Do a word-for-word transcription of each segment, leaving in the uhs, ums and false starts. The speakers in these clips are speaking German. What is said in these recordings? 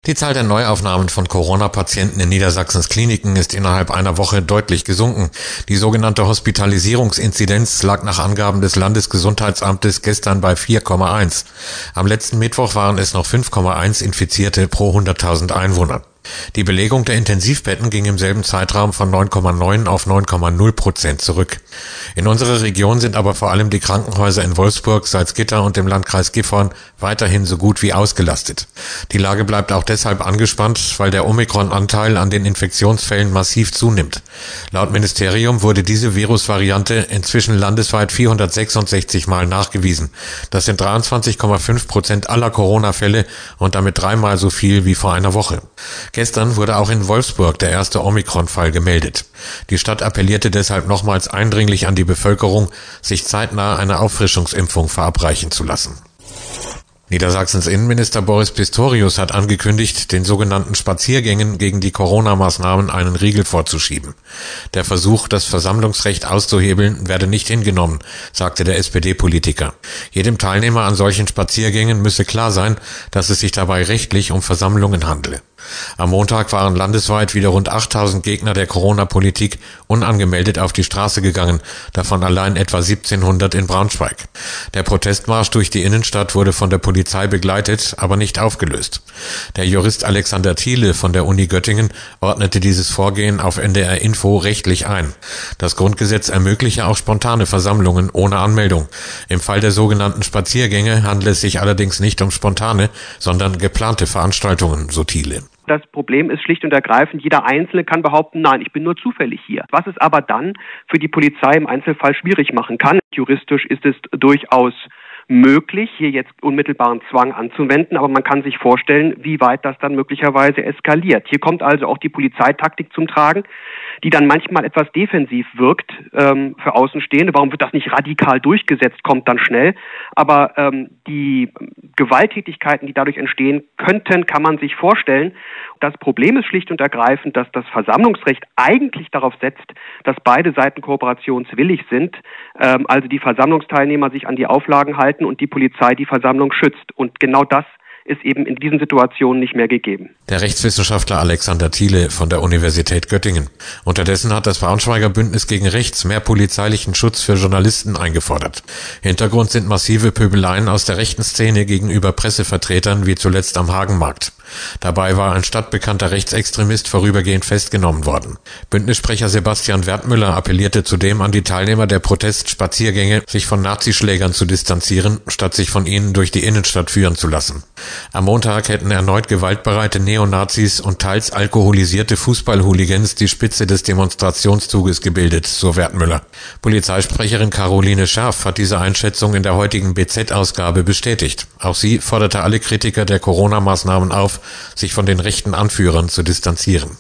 Die Zahl der Neuaufnahmen von Corona-Patienten in Niedersachsens Kliniken ist innerhalb einer Woche deutlich gesunken. Die sogenannte Hospitalisierungsinzidenz lag nach Angaben des Landesgesundheitsamtes gestern bei vier Komma eins. Am letzten Mittwoch waren es noch fünf Komma eins Infizierte pro hunderttausend Einwohner. Die Belegung der Intensivbetten ging im selben Zeitraum von neun Komma neun auf neun Komma null Prozent zurück. In unserer Region sind aber vor allem die Krankenhäuser in Wolfsburg, Salzgitter und im Landkreis Gifhorn weiterhin so gut wie ausgelastet. Die Lage bleibt auch deshalb angespannt, weil der Omikron-Anteil an den Infektionsfällen massiv zunimmt. Laut Ministerium wurde diese Virusvariante inzwischen landesweit vierhundertsechsundsechzig Mal nachgewiesen. Das sind dreiundzwanzig Komma fünf Prozent aller Corona-Fälle und damit dreimal so viel wie vor einer Woche. Gestern wurde auch in Wolfsburg der erste Omikron-Fall gemeldet. Die Stadt appellierte deshalb nochmals eindringlich an die Bevölkerung, sich zeitnah eine Auffrischungsimpfung verabreichen zu lassen. Niedersachsens Innenminister Boris Pistorius hat angekündigt, den sogenannten Spaziergängen gegen die Corona-Maßnahmen einen Riegel vorzuschieben. Der Versuch, das Versammlungsrecht auszuhebeln, werde nicht hingenommen, sagte der S P D-Politiker. Jedem Teilnehmer an solchen Spaziergängen müsse klar sein, dass es sich dabei rechtlich um Versammlungen handele. Am Montag waren landesweit wieder rund achttausend Gegner der Corona-Politik unangemeldet auf die Straße gegangen, davon allein etwa siebzehnhundert in Braunschweig. Der Protestmarsch durch die Innenstadt wurde von der Polizei begleitet, aber nicht aufgelöst. Der Jurist Alexander Thiele von der Uni Göttingen ordnete dieses Vorgehen auf N D R Info rechtlich ein. Das Grundgesetz ermögliche auch spontane Versammlungen ohne Anmeldung. Im Fall der sogenannten Spaziergänge handelt es sich allerdings nicht um spontane, sondern geplante Veranstaltungen, so Thiele. Das Problem ist schlicht und ergreifend, jeder Einzelne kann behaupten, nein, ich bin nur zufällig hier. Was es aber dann für die Polizei im Einzelfall schwierig machen kann. Juristisch ist es durchaus möglich, hier jetzt unmittelbaren Zwang anzuwenden, aber man kann sich vorstellen, wie weit das dann möglicherweise eskaliert. Hier kommt also auch die Polizeitaktik zum Tragen, die dann manchmal etwas defensiv wirkt ähm, für Außenstehende. Warum wird das nicht radikal durchgesetzt, kommt dann schnell. Aber ähm, die Gewalttätigkeiten, die dadurch entstehen könnten, kann man sich vorstellen. Das Problem ist schlicht und ergreifend, dass das Versammlungsrecht eigentlich darauf setzt, dass beide Seiten kooperationswillig sind, ähm, also die Versammlungsteilnehmer sich an die Auflagen halten und die Polizei die Versammlung schützt. Und genau das ist eben in diesen Situationen nicht mehr gegeben. Der Rechtswissenschaftler Alexander Thiele von der Universität Göttingen. Unterdessen hat das Braunschweiger Bündnis gegen Rechts mehr polizeilichen Schutz für Journalisten eingefordert. Hintergrund sind massive Pöbeleien aus der rechten Szene gegenüber Pressevertretern, wie zuletzt am Hagenmarkt. Dabei war ein stadtbekannter Rechtsextremist vorübergehend festgenommen worden. Bündnissprecher Sebastian Wertmüller appellierte zudem an die Teilnehmer der Protestspaziergänge, sich von Nazischlägern zu distanzieren, statt sich von ihnen durch die Innenstadt führen zu lassen. Am Montag hätten erneut gewaltbereite Neonazis und teils alkoholisierte Fußballhooligans die Spitze des Demonstrationszuges gebildet, so Wertmüller. Polizeisprecherin Caroline Scherf hat diese Einschätzung in der heutigen B Z-Ausgabe bestätigt. Auch sie forderte alle Kritiker der Corona-Maßnahmen auf, sich von den rechten Anführern zu distanzieren.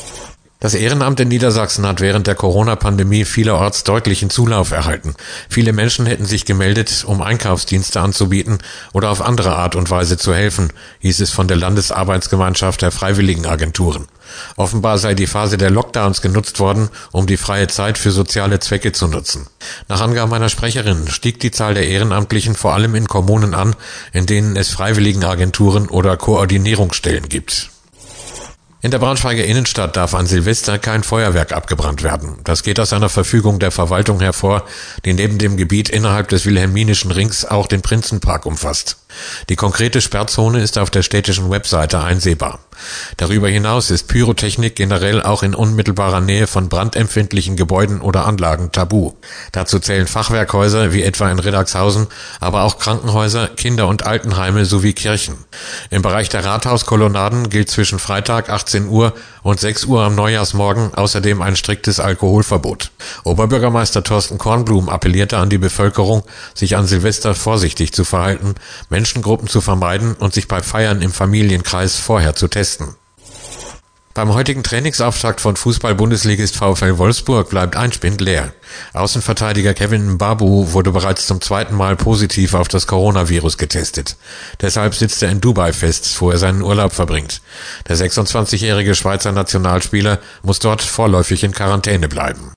Das Ehrenamt in Niedersachsen hat während der Corona-Pandemie vielerorts deutlichen Zulauf erhalten. Viele Menschen hätten sich gemeldet, um Einkaufsdienste anzubieten oder auf andere Art und Weise zu helfen, hieß es von der Landesarbeitsgemeinschaft der Freiwilligenagenturen. Offenbar sei die Phase der Lockdowns genutzt worden, um die freie Zeit für soziale Zwecke zu nutzen. Nach Angaben einer Sprecherin stieg die Zahl der Ehrenamtlichen vor allem in Kommunen an, in denen es Freiwilligenagenturen oder Koordinierungsstellen gibt. In der Braunschweiger Innenstadt darf an Silvester kein Feuerwerk abgebrannt werden. Das geht aus einer Verfügung der Verwaltung hervor, die neben dem Gebiet innerhalb des Wilhelminischen Rings auch den Prinzenpark umfasst. Die konkrete Sperrzone ist auf der städtischen Webseite einsehbar. Darüber hinaus ist Pyrotechnik generell auch in unmittelbarer Nähe von brandempfindlichen Gebäuden oder Anlagen tabu. Dazu zählen Fachwerkhäuser wie etwa in Riddagshausen, aber auch Krankenhäuser, Kinder- und Altenheime sowie Kirchen. Im Bereich der Rathauskolonnaden gilt zwischen Freitag achtzehn Uhr und sechs Uhr am Neujahrsmorgen außerdem ein striktes Alkoholverbot. Oberbürgermeister Thorsten Kornblum appellierte an die Bevölkerung, sich an Silvester vorsichtig zu verhalten, Menschengruppen zu vermeiden und sich bei Feiern im Familienkreis vorher zu testen. Beim heutigen Trainingsauftakt von Fußball-Bundesligist VfL Wolfsburg bleibt ein Spind leer. Außenverteidiger Kevin Mbabu wurde bereits zum zweiten Mal positiv auf das Coronavirus getestet. Deshalb sitzt er in Dubai fest, wo er seinen Urlaub verbringt. Der sechsundzwanzigjährige Schweizer Nationalspieler muss dort vorläufig in Quarantäne bleiben.